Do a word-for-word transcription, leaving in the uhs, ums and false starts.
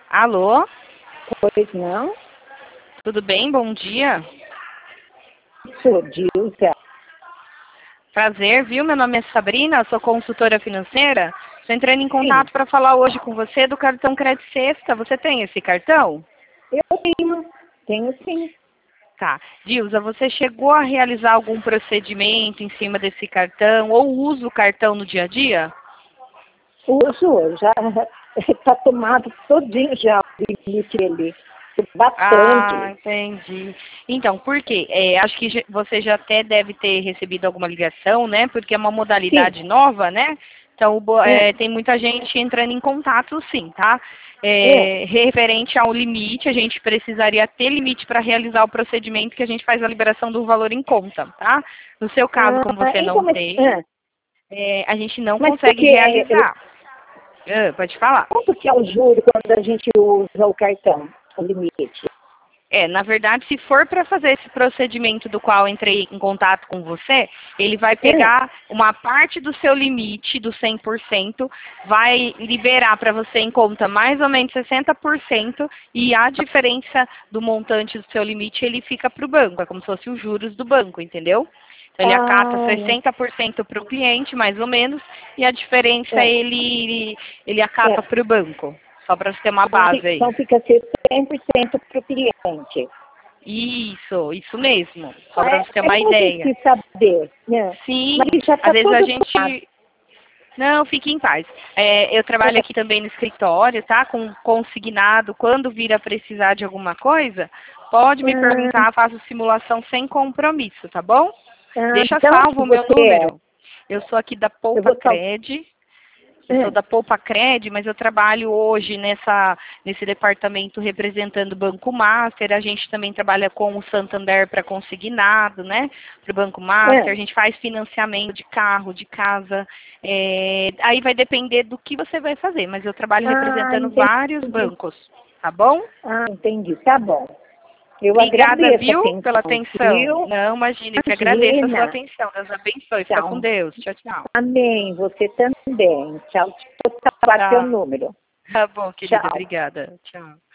Alô? Pois não? Tudo bem? Bom dia. Sou Dilza. Prazer, viu? Meu nome é Sabrina, sou consultora financeira. Estou entrando em Sim, contato para falar hoje com você do cartão Crédito Sexta. Você tem esse cartão? eu tenho, tenho sim. Tá. Dilza, você chegou a realizar algum procedimento em cima desse cartão ou usa o cartão no dia a dia? Uso, já está tomado todinho já o limite dele. Ah, Bastante. entendi. Então, por quê? É, acho que já- você já até deve ter recebido alguma ligação, né? Porque é uma Sim. modalidade nova, né? Então, o bo- É, é, tem muita gente entrando em contato, sim, tá? é. É, referente ao limite, a gente precisaria ter limite para realizar o procedimento que a gente faz a liberação do valor em conta, tá? No seu caso, como Ah, você então, não mas, tem, ah, é, a gente não mas por consegue que é, é- realizar. Ah, pode falar. quanto que é o juro quando a gente usa o cartão, o limite? É, na verdade, se for para fazer esse procedimento do qual eu entrei em contato com você, ele vai É. pegar uma parte do seu limite, do cem por cento, vai liberar para você em conta mais ou menos sessenta por cento e a diferença do montante do seu limite, ele fica para o banco. É como se fosse os juros do banco, entendeu? Então, ele acata Ah, sessenta por cento para o cliente, mais ou menos, e a diferença é, ele, ele acata é. para o banco. Só para você ter uma Ah, base aí. então fica cem por cento para o cliente. Isso, isso mesmo. Só Ah, para é, você ter é uma bom a ideia. gente saber, né? Sim, Mas já às está vezes a tudo tomado. gente. Não, fique em paz. É, eu trabalho aqui também no escritório, tá? Com consignado. Quando vir a precisar de alguma coisa, pode me Ah, perguntar, faço simulação sem compromisso, tá bom? ah, Deixa então, salvo o meu você é. número. Eu sou aqui da Eu Poupa vou só. Cred. Eu sou Ah, da Poupa Cred, mas eu trabalho hoje nessa, nesse departamento representando o Banco Master. A gente também trabalha com o Santander para consignado, né? Para o Banco Master. A ah, gente faz financiamento de carro, de casa. É, aí vai depender do que você vai fazer, mas eu trabalho ah, representando vários entendi. bancos, tá bom? Ah, entendi. Tá bom. Eu Obrigada, agradeço a viu, pela atenção, atenção. viu? Não, imagine, eu que agradeço a sua Imagina. atenção. Deus abençoe. Fica com Então, Deus. Tchau, tchau. amém. Você também. Tchau, tchau. Vou salvar seu Tchau. número. Tá bom, querida. Tchau. Obrigada. Tchau.